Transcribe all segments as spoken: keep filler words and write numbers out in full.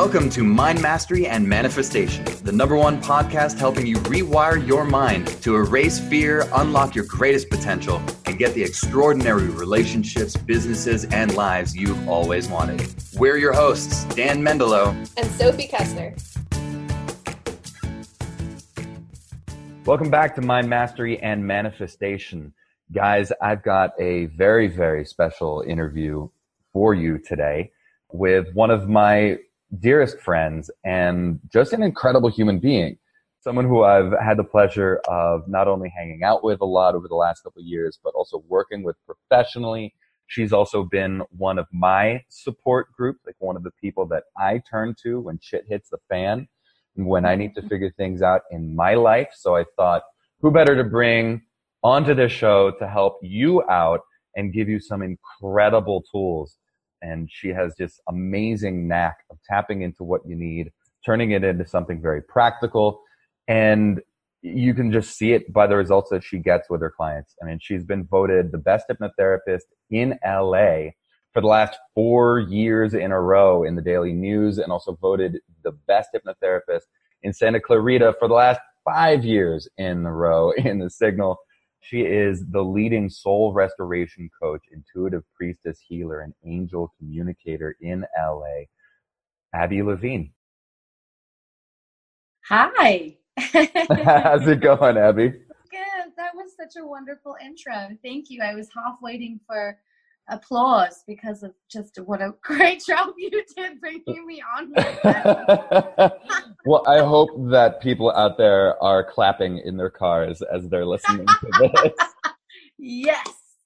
Welcome to Mind Mastery and Manifestation, the number one podcast helping you rewire your mind to erase fear, unlock your greatest potential, and get the extraordinary relationships, businesses, and lives you've always wanted. We're your hosts, Dan Mendelow and Sophie Kessler. Welcome back to Mind Mastery and Manifestation. Guys, I've got a very, very special interview for you today with one of my dearest friends and just an incredible human being. Someone who I've had the pleasure of not only hanging out with a lot over the last couple of years, but also working with professionally. She's also been one of my support groups, like one of the people that I turn to when shit hits the fan and when I need to figure things out in my life. So I thought, who better to bring onto this show to help you out and give you some incredible tools. And she has just amazing knack of tapping into what you need, turning it into something very practical. And you can just see it by the results that she gets with her clients. I mean, she's been voted the best hypnotherapist in L A for the last four years in a row in the Daily News, and also voted the best hypnotherapist in Santa Clarita for the last five years in a row in the Signal. She is the leading soul restoration coach, intuitive priestess, healer, and angel communicator in L A. Abby Levine. Hi. How's it going, Abby? Good. That was such a wonderful intro. Thank you. I was half waiting for applause because of just what a great job you did bringing me on here. Well, I hope that people out there are clapping in their cars as they're listening to this. Yes.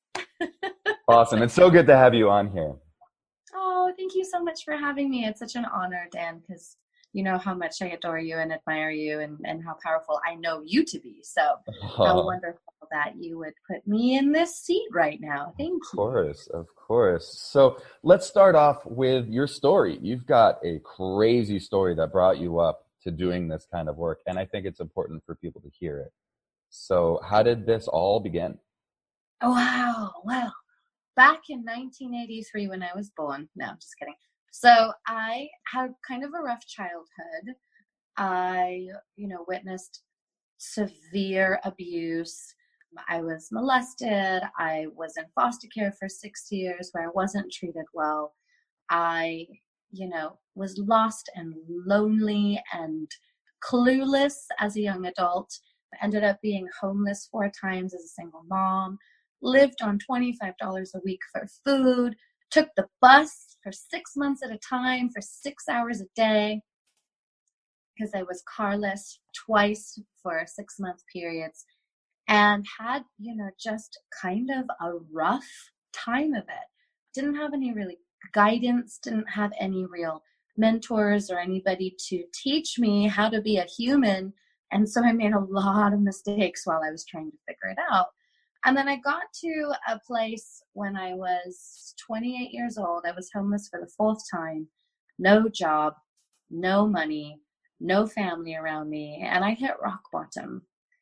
Awesome. It's so good to have you on here. Oh, thank you so much for having me. It's such an honor, Dan, because you know how much I adore you and admire you, and, and how powerful I know you to be. So oh. How wonderful that you would put me in this seat right now. Thank you. Of course, of course. So let's start off with your story. You've got a crazy story that brought you up to doing this kind of work, and I think it's important for people to hear it. So how did this all begin? Oh, wow. Well, back in nineteen eighty-three when I was born, no, I'm just kidding. So I had kind of a rough childhood. I, you know, witnessed severe abuse. I was molested. I was in foster care for six years where I wasn't treated well. I, you know, was lost and lonely and clueless as a young adult. I ended up being homeless four times as a single mom, lived on twenty-five dollars a week for food, took the bus for six months at a time for six hours a day because I was carless twice for six month periods, and had, you know, just kind of a rough time of it. Didn't have any really guidance, didn't have any real mentors or anybody to teach me how to be a human. And so I made a lot of mistakes while I was trying to figure it out. And then I got to a place when I was twenty-eight years old. I was homeless for the fourth time, no job, no money, no family around me, and I hit rock bottom.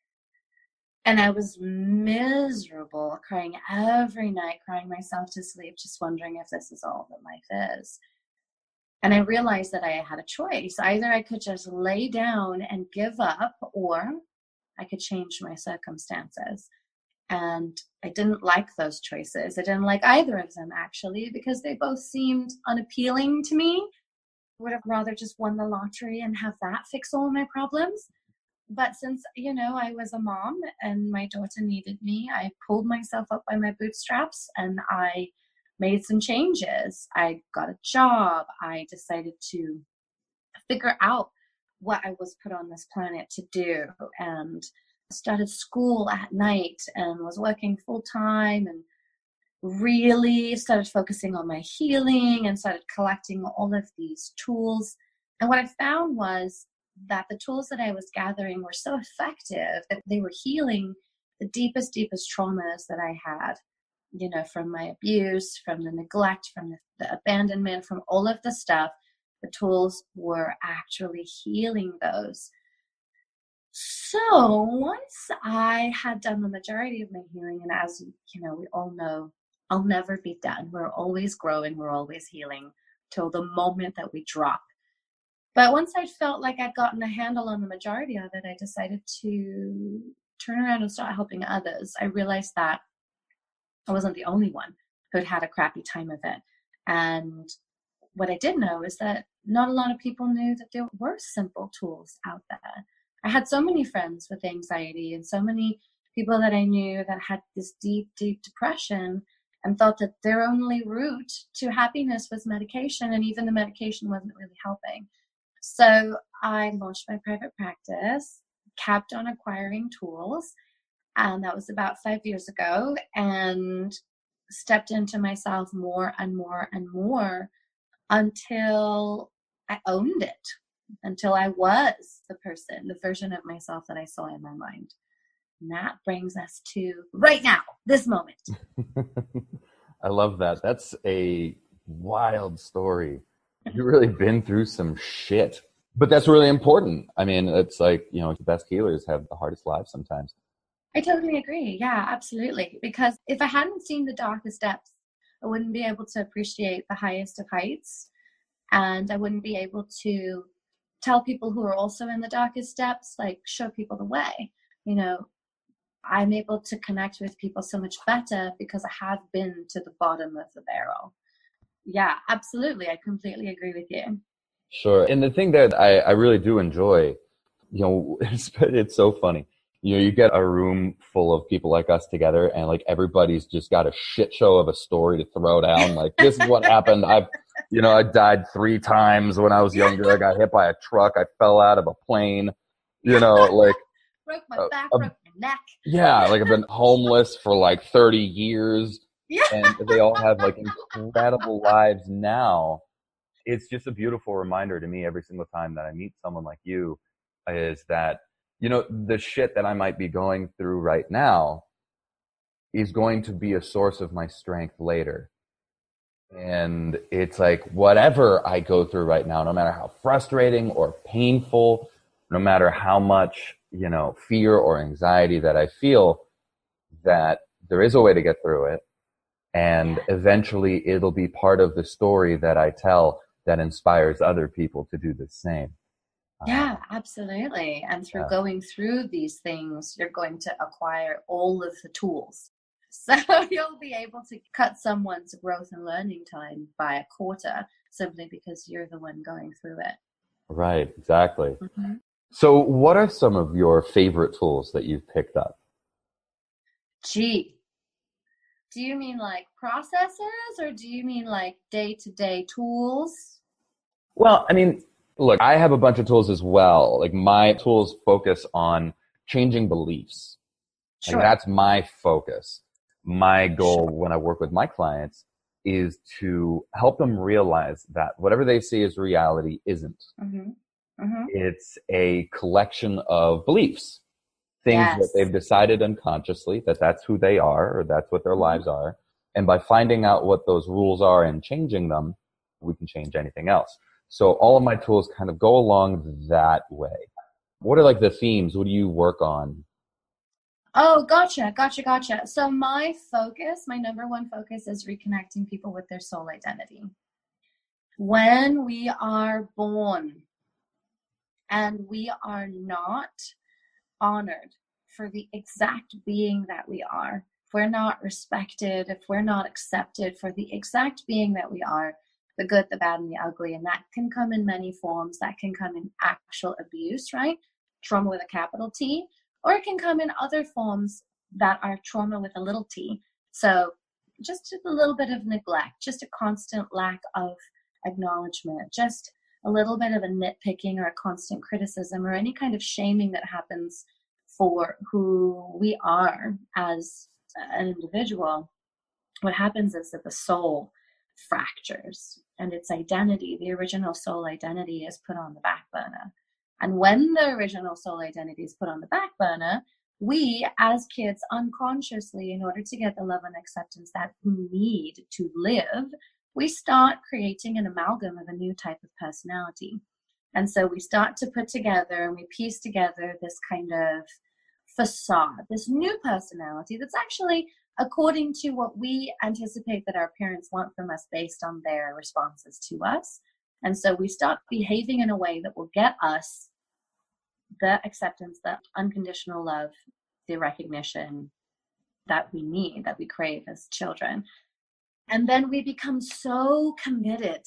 And I was miserable, crying every night, crying myself to sleep, just wondering if this is all that life is. And I realized that I had a choice. Either I could just lay down and give up, or I could change my circumstances. And I didn't like those choices. I didn't like either of them, actually, because they both seemed unappealing to me. Would have rather just won the lottery and have that fix all my problems. But since, you know, I was a mom and my daughter needed me, I pulled myself up by my bootstraps and I made some changes. I got a job. I decided to figure out what I was put on this planet to do, and started school at night and was working full time, and really started focusing on my healing and started collecting all of these tools. And what I found was that the tools that I was gathering were so effective that they were healing the deepest, deepest traumas that I had, you know, from my abuse, from the neglect, from the, the abandonment, from all of the stuff. The tools were actually healing those. So once I had done the majority of my healing, and as you know, we all know, I'll never be done. We're always growing. We're always healing till the moment that we drop. But once I felt like I'd gotten a handle on the majority of it, I decided to turn around and start helping others. I realized that I wasn't the only one who'd had a crappy time of it. And what I did know is that not a lot of people knew that there were simple tools out there. I had so many friends with anxiety and so many people that I knew that had this deep, deep depression and thought that their only route to happiness was medication, and even the medication wasn't really helping. So I launched my private practice, kept on acquiring tools, and that was about five years ago, and stepped into myself more and more and more until I owned it, until I was the person, the version of myself that I saw in my mind. And that brings us to right now, this moment. I love that. That's a wild story. You've really been through some shit, but that's really important. I mean, it's like, you know, the best healers have the hardest lives sometimes. I totally agree. Yeah, absolutely. Because if I hadn't seen the darkest depths, I wouldn't be able to appreciate the highest of heights. And I wouldn't be able to tell people who are also in the darkest depths, like show people the way. You know, I'm able to connect with people so much better because I have been to the bottom of the barrel. Yeah, absolutely. I completely agree with you. Sure. And the thing that I, I really do enjoy, you know, it's, it's so funny. You know, you get a room full of people like us together and like everybody's just got a shit show of a story to throw down. Like, this is what happened. I've, you know, I died three times when I was younger. I got hit by a truck. I fell out of a plane, you know, like. Broke my back, uh, broke my neck. Yeah, like I've been homeless for like thirty years. Yeah. And they all have like incredible lives now. It's just a beautiful reminder to me every single time that I meet someone like you is that, you know, the shit that I might be going through right now is going to be a source of my strength later. And it's like, whatever I go through right now, no matter how frustrating or painful, no matter how much, you know, fear or anxiety that I feel, that there is a way to get through it. And eventually it'll be part of the story that I tell that inspires other people to do the same. Yeah, um, absolutely. And through yeah. going through these things, you're going to acquire all of the tools. So you'll be able to cut someone's growth and learning time by a quarter simply because you're the one going through it. Right, exactly. Mm-hmm. So what are some of your favorite tools that you've picked up? Gee, do you mean like processes or do you mean like day-to-day tools? Well, I mean, look, I have a bunch of tools as well. Like my tools focus on changing beliefs. Sure. Like that's my focus. My goal when I work with my clients is to help them realize that whatever they see as reality isn't. Mm-hmm. Mm-hmm. It's a collection of beliefs, things yes. that they've decided unconsciously that that's who they are or that's what their mm-hmm. lives are. And by finding out what those rules are and changing them, we can change anything else. So all of my tools kind of go along that way. What are like the themes? What do you work on? Oh, gotcha, gotcha, gotcha. So my focus, my number one focus is reconnecting people with their soul identity. When we are born and we are not honored for the exact being that we are, if we're not respected, if we're not accepted for the exact being that we are, the good, the bad, and the ugly, and that can come in many forms. That can come in actual abuse, right? Trauma with a capital T. Or it can come in other forms that are trauma with a little t. So just a little bit of neglect, just a constant lack of acknowledgement, just a little bit of a nitpicking or a constant criticism or any kind of shaming that happens for who we are as an individual. What happens is that the soul fractures and its identity, the original soul identity, is put on the back burner. And when the original soul identity is put on the back burner, we as kids unconsciously, in order to get the love and acceptance that we need to live, we start creating an amalgam of a new type of personality. And so we start to put together and we piece together this kind of facade, this new personality that's actually according to what we anticipate that our parents want from us based on their responses to us. And so we start behaving in a way that will get us the acceptance, the unconditional love, the recognition that we need, that we crave as children. And then we become so committed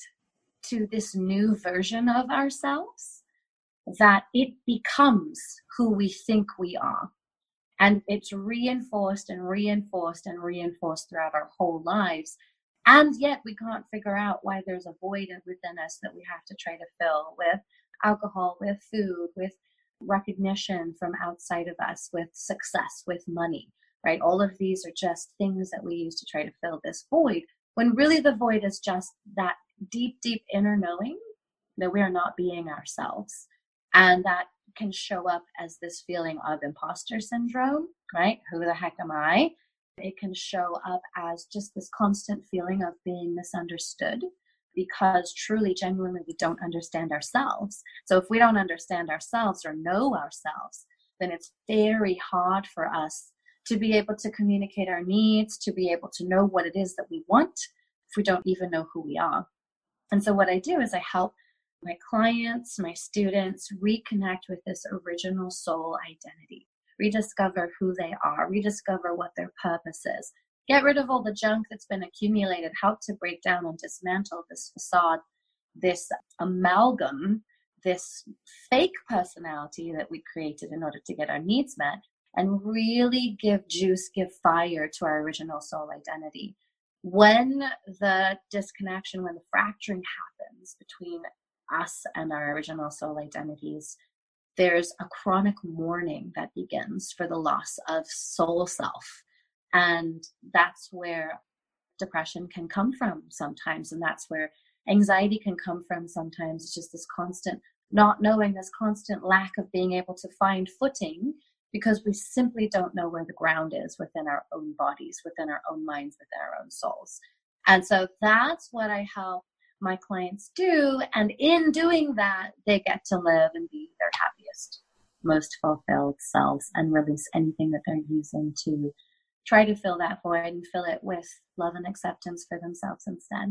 to this new version of ourselves that it becomes who we think we are. And it's reinforced and reinforced and reinforced throughout our whole lives. And yet we can't figure out why there's a void within us that we have to try to fill with alcohol, with food, with recognition from outside of us, with success, with money, right? All of these are just things that we use to try to fill this void, when really the void is just that deep, deep inner knowing that we are not being ourselves. And that can show up as this feeling of imposter syndrome, right? Who the heck am I? It can show up as just this constant feeling of being misunderstood, because truly, genuinely, we don't understand ourselves. So if we don't understand ourselves or know ourselves, then it's very hard for us to be able to communicate our needs, to be able to know what it is that we want, if we don't even know who we are. And so what I do is I help my clients, my students, reconnect with this original soul identity, rediscover who they are, rediscover what their purpose is, get rid of all the junk that's been accumulated, help to break down and dismantle this facade, this amalgam, this fake personality that we created in order to get our needs met, and really give juice, give fire to our original soul identity. When the disconnection, when the fracturing happens between us and our original soul identities, there's a chronic mourning that begins for the loss of soul self. And that's where depression can come from sometimes. And that's where anxiety can come from sometimes. It's just this constant not knowing, this constant lack of being able to find footing, because we simply don't know where the ground is within our own bodies, within our own minds, within our own souls. And so that's what I help my clients do. And in doing that, they get to live and be their happiest, most fulfilled selves, and release anything that they're using to try to fill that void and fill it with love and acceptance for themselves instead.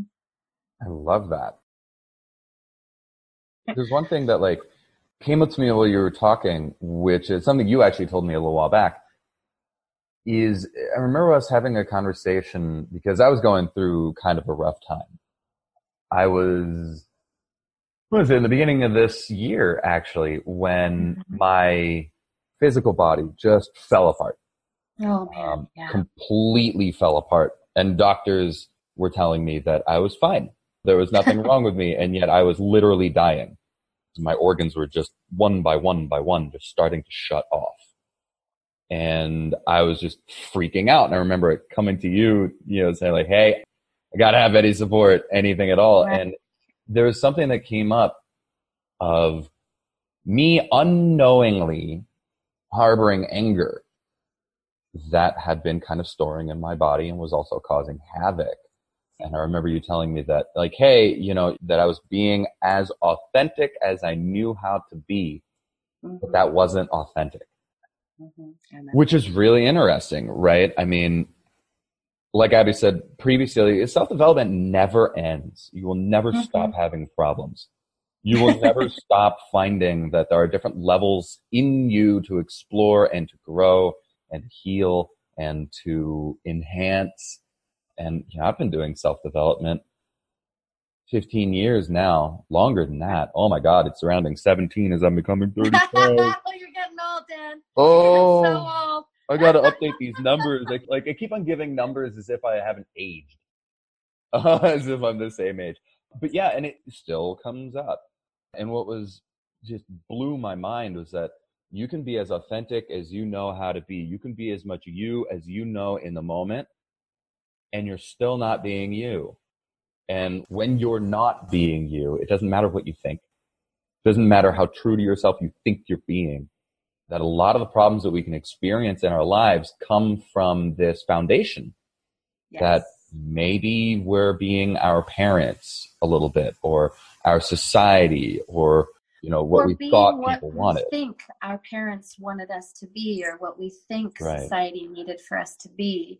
I love that. There's one thing that like came up to me while you were talking, which is something you actually told me a little while back, is I remember us having a conversation because I was going through kind of a rough time. I was, what was it, in the beginning of this year, actually, when mm-hmm. my physical body just fell apart. Oh, man. Um, yeah. Completely fell apart. And doctors were telling me that I was fine. There was nothing wrong with me. And yet I was literally dying. My organs were just one by one by one, just starting to shut off. And I was just freaking out. And I remember it coming to you, you know, saying like, hey, I got to have any support, anything at all. Right. And there was something that came up of me unknowingly harboring anger that had been kind of storing in my body and was also causing havoc. And I remember you telling me that, like, hey, you know, that I was being as authentic as I knew how to be, mm-hmm. but that wasn't authentic, mm-hmm. which is really interesting, right? I mean, like Abby said previously, self-development never ends. You will never mm-hmm. stop having problems. You will never stop finding that there are different levels in you to explore and to grow and heal and to enhance. And you know, I've been doing self-development fifteen years now, longer than that. Oh my God, it's surrounding seventeen as I'm becoming thirty-five. Oh, you're getting old, Dan. Oh, you're so old. I got to update these numbers. Like, like I keep on giving numbers as if I haven't aged, uh, as if I'm the same age. But yeah, and it still comes up. And what was just blew my mind was that you can be as authentic as you know how to be. You can be as much you as you know in the moment. And you're still not being you. And when you're not being you, it doesn't matter what you think. It doesn't matter how true to yourself you think you're being. That a lot of the problems that we can experience in our lives come from this foundation. Yes. That maybe we're being our parents a little bit, or our society, or you know what or we thought people what wanted. We think our parents wanted us to be, or what we think right. society needed for us to be. Yeah, absolutely. That's spot on. Being something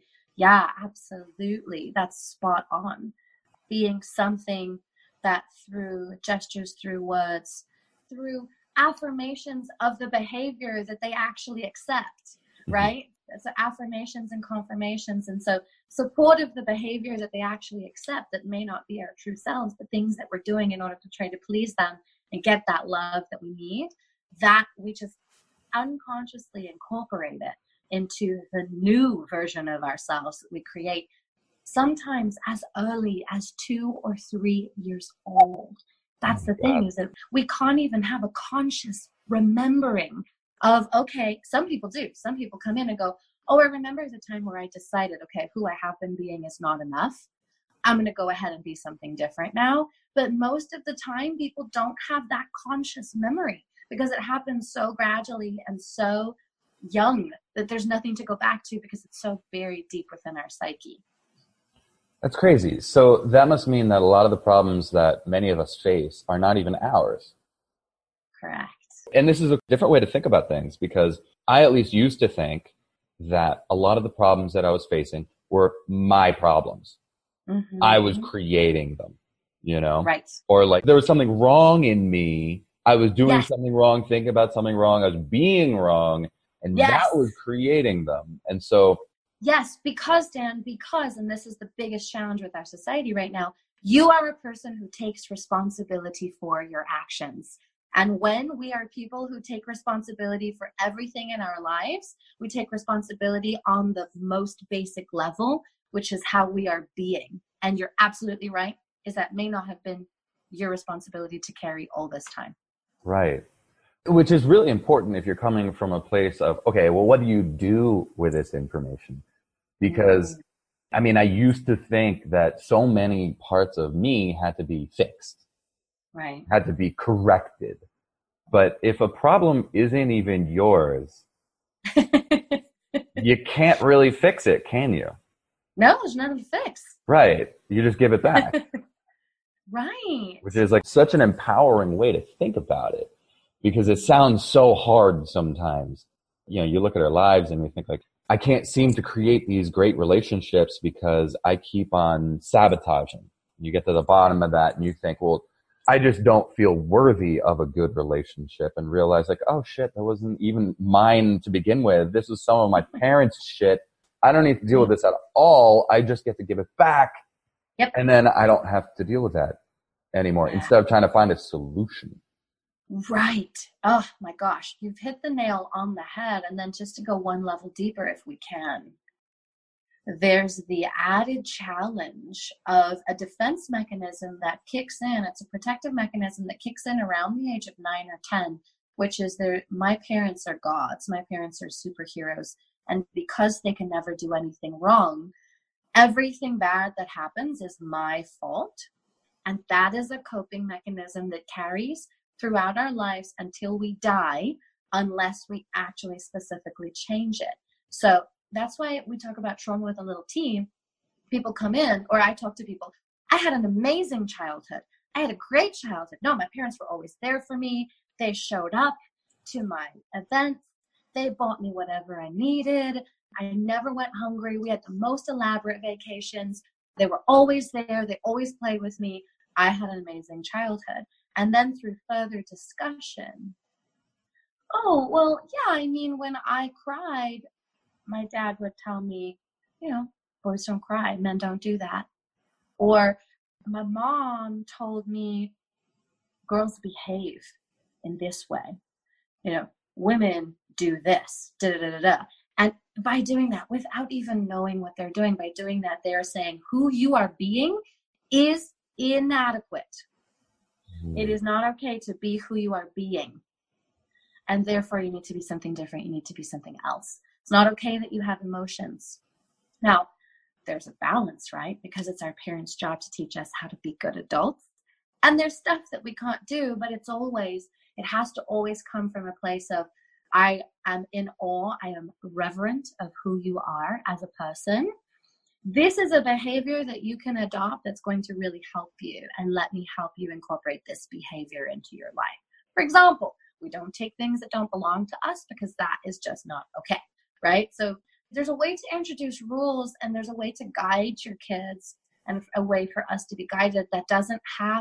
that through gestures, through words, through affirmations of the behavior that they actually accept, right? So affirmations and confirmations. And so support of the behavior that they actually accept that may not be our true selves, but things that we're doing in order to try to please them and get that love that we need, that we just unconsciously incorporate it into the new version of ourselves that we create sometimes as early as two or three years old. That's the thing, is that we can't even have a conscious remembering of, okay, some people do. Some people come in and go, oh, I remember the time where I decided, okay, who I have been being is not enough. I'm going to go ahead and be something different now. But most of the time, people don't have that conscious memory because it happens so gradually and so young that there's nothing to go back to because it's so buried deep within our psyche. That's crazy. So that must mean that a lot of the problems that many of us face are not even ours. Correct. And this is a different way to think about things, because I at least used to think that a lot of the problems that I was facing were my problems. Mm-hmm. I was creating them, you know? Right. Or like there was something wrong in me. I was doing yes. something wrong, thinking about something wrong. I was being wrong. And yes. that was creating them. And so... Yes, because, Dan, because, and this is the biggest challenge with our society right now, you are a person who takes responsibility for your actions. And when we are people who take responsibility for everything in our lives, we take responsibility on the most basic level, which is how we are being. And you're absolutely right, is that may not have been your responsibility to carry all this time. Right. Which is really important if you're coming from a place of, okay, well, what do you do with this information? Because, mm. I mean, I used to think that so many parts of me had to be fixed. Right. Had to be corrected. But if a problem isn't even yours, you can't really fix it, can you? No, there's nothing to fix. Right. You just give it back. Right. Which is like such an empowering way to think about it, because it sounds so hard sometimes. You know, you look at our lives and we think like, I can't seem to create these great relationships because I keep on sabotaging. You get to the bottom of that and you think, well, I just don't feel worthy of a good relationship, and realize like, oh shit, that wasn't even mine to begin with. This was some of my parents' shit. I don't need to deal with this at all. I just get to give it back. Yep. And then I don't have to deal with that anymore, instead of trying to find a solution. Right. Oh my gosh. You've hit the nail on the head. And then just to go one level deeper, if we can, there's the added challenge of a defense mechanism that kicks in. It's a protective mechanism that kicks in around the age of nine or ten, which is their, my parents are gods. My parents are superheroes. And because they can never do anything wrong, everything bad that happens is my fault. And that is a coping mechanism that carries throughout our lives until we die, unless we actually specifically change it. So that's why we talk about trauma with a little T. People come in, or I talk to people, I had an amazing childhood. I had a great childhood. No, my parents were always there for me. They showed up to my events. They bought me whatever I needed. I never went hungry. We had the most elaborate vacations. They were always there. They always played with me. I had an amazing childhood. And then through further discussion, oh, well, yeah, I mean, when I cried, my dad would tell me, you know, boys don't cry, men don't do that. Or my mom told me, girls behave in this way. You know, women do this, da da da da da. And by doing that, without even knowing what they're doing, by doing that, they're saying who you are being is inadequate. Mm. It is not okay to be who you are being. And therefore, you need to be something different. You need to be something else. It's not okay that you have emotions. Now, there's a balance, right? Because it's our parents' job to teach us how to be good adults. And there's stuff that we can't do, but it's always, it has to always come from a place of, I am in awe, I am reverent of who you are as a person. This is a behavior that you can adopt that's going to really help you, and let me help you incorporate this behavior into your life. For example, we don't take things that don't belong to us because that is just not okay, right? So there's a way to introduce rules, and there's a way to guide your kids, and a way for us to be guided that doesn't have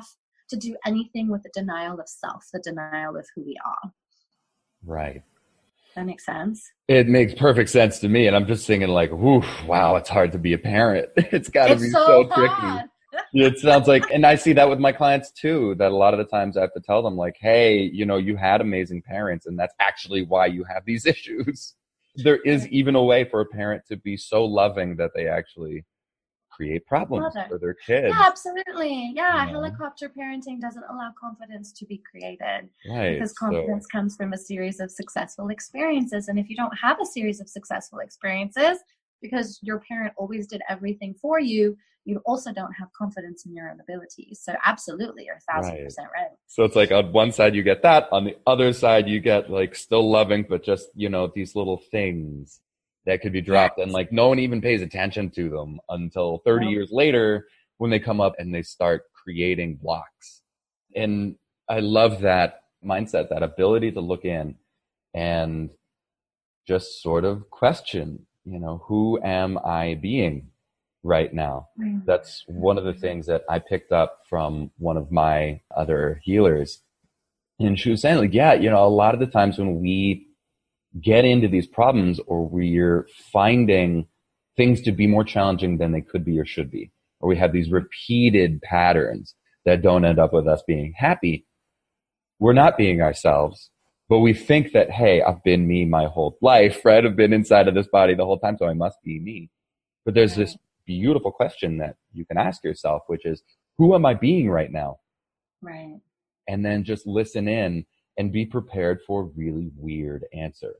to do anything with the denial of self, the denial of who we are. Right. That makes sense? It makes perfect sense to me. And I'm just thinking like, whoo, wow, it's hard to be a parent. It's got to be so, so hard. tricky. It sounds like, and I see that with my clients too, that a lot of the times I have to tell them like, hey, you know, you had amazing parents and that's actually why you have these issues. There is even a way for a parent to be so loving that they actually create problems for their kids. Yeah, absolutely. Yeah, you know? Helicopter parenting doesn't allow confidence to be created. Right. Because confidence so, comes from a series of successful experiences. And if you don't have a series of successful experiences, because your parent always did everything for you, you also don't have confidence in your own abilities. So absolutely, you're a thousand right. percent right. So it's like on one side you get that, on the other side you get like still loving, but just, you know, these little things that could be dropped, yes. and like no one even pays attention to them until thirty nope. years later when they come up and they start creating blocks. And I love that mindset, that ability to look in and just sort of question, you know, who am I being right now? Mm-hmm. That's one of the things that I picked up from one of my other healers. And she was saying like, yeah, you know, a lot of the times when we get into these problems or we're finding things to be more challenging than they could be or should be, or we have these repeated patterns that don't end up with us being happy, we're not being ourselves, but we think that, hey, I've been me my whole life, right? I've been inside of this body the whole time, so I must be me. But there's right. this beautiful question that you can ask yourself, which is, who am I being right now? Right. And then just listen in and be prepared for a really weird answer.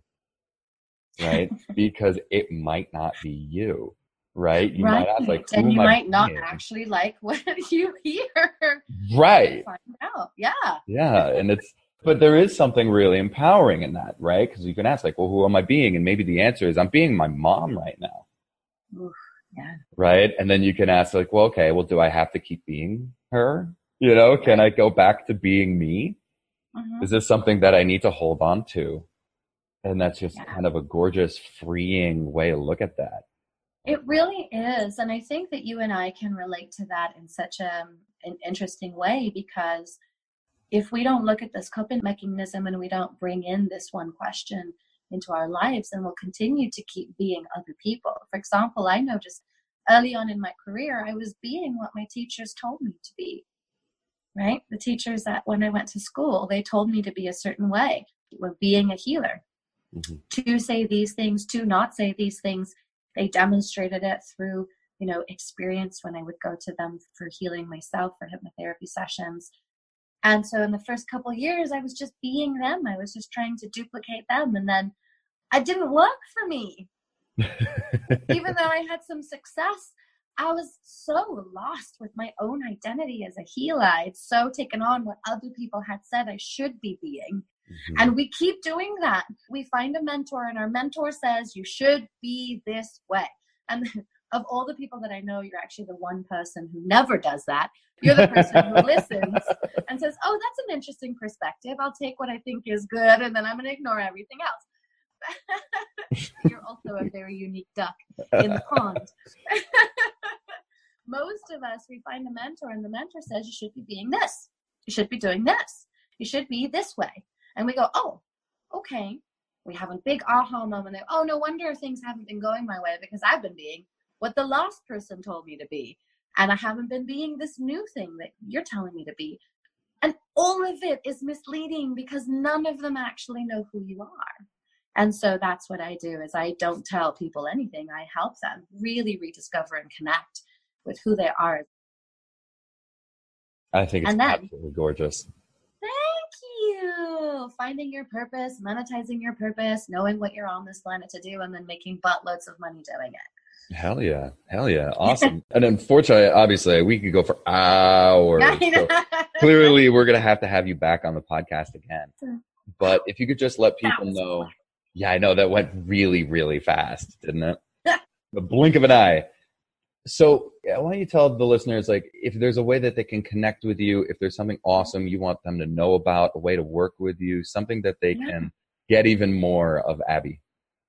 Right? Because it might not be you, right? You right. might ask like, who and you am might I not being? actually like what you hear. Right. Find out. Yeah. Yeah. And it's, but there is something really empowering in that, right? Because you can ask like, well, who am I being? And maybe the answer is I'm being my mom right now. Oof, yeah. Right. And then you can ask like, well, okay, well, do I have to keep being her? You know, can I go back to being me? Mm-hmm. Is this something that I need to hold on to? And that's just yeah. kind of a gorgeous, freeing way to look at that. It really is. And I think that you and I can relate to that in such a, an interesting way, because if we don't look at this coping mechanism and we don't bring in this one question into our lives, then we'll continue to keep being other people. For example, I noticed early on in my career, I was being what my teachers told me to be, right? The teachers that when I went to school, they told me to be a certain way. When being a healer. Mm-hmm. To say these things, to not say these things. They demonstrated it through, you know, experience when I would go to them for healing myself, for hypnotherapy sessions. And so in the first couple of years, I was just being them. I was just trying to duplicate them. And then it didn't work for me. Even though I had some success, I was so lost with my own identity as a healer. I'd so taken on what other people had said I should be being. Mm-hmm. And we keep doing that. We find a mentor and our mentor says, you should be this way. And of all the people that I know, you're actually the one person who never does that. You're the person who listens and says, oh, that's an interesting perspective. I'll take what I think is good and then I'm going to ignore everything else. You're also a very unique duck in the pond. Most of us, we find a mentor and the mentor says, you should be being this. You should be doing this. You should be this way. And we go, oh, okay. We have a big aha moment. Of, oh, no wonder things haven't been going my way because I've been being what the last person told me to be. And I haven't been being this new thing that you're telling me to be. And all of it is misleading because none of them actually know who you are. And so that's what I do is I don't tell people anything. I help them really rediscover and connect with who they are. I think it's then, absolutely gorgeous. You finding your purpose, monetizing your purpose, knowing what you're on this planet to do, and then making buttloads of money doing it. Hell yeah. Hell yeah. Awesome. And unfortunately, obviously, we could go for hours. So clearly, we're going to have to have you back on the podcast again. But if you could just let people know. Fun. Yeah, I know that went really, really fast, didn't it? The blink of an eye. So yeah, why don't you tell the listeners, like, if there's a way that they can connect with you, if there's something awesome you want them to know about, a way to work with you, something that they yeah. can get even more of Abby.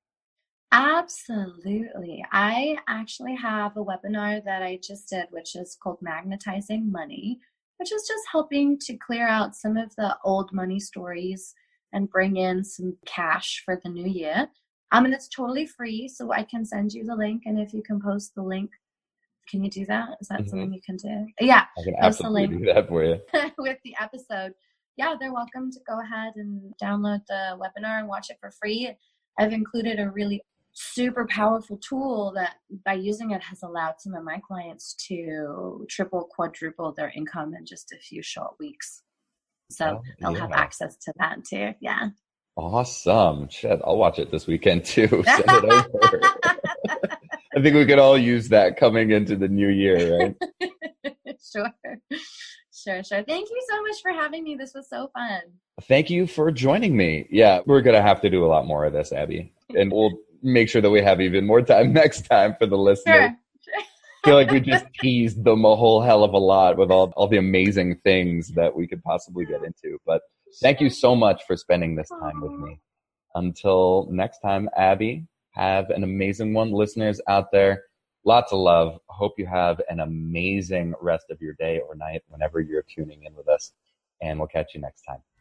Absolutely. I actually have a webinar that I just did, which is called Magnetizing Money. which is just helping to clear out some of the old money stories and bring in some cash for the new year. Um, and it's totally free, so I can send you the link, and if you can post the link, can you do that? Is that mm-hmm. something you can do? Yeah, I can absolutely do that for you. With the episode. Yeah, they're welcome to go ahead and download the webinar and watch it for free. I've included a really super powerful tool that by using it has allowed some of my clients to triple, quadruple their income in just a few short weeks. So oh, they'll yeah. have access to that too. Yeah. Awesome. Shit, I'll watch it this weekend too. Send it over. I think we could all use that coming into the new year, right? Sure. Sure, sure. Thank you so much for having me. This was so fun. Thank you for joining me. Yeah, we're going to have to do a lot more of this, Abby. And we'll make sure that we have even more time next time for the listeners. Sure. I feel like we just teased them a whole hell of a lot with all, all the amazing things that we could possibly get into. But thank you so much for spending this time with me. Until next time, Abby, have an amazing one. Listeners out there, lots of love. Hope you have an amazing rest of your day or night whenever you're tuning in with us. And we'll catch you next time.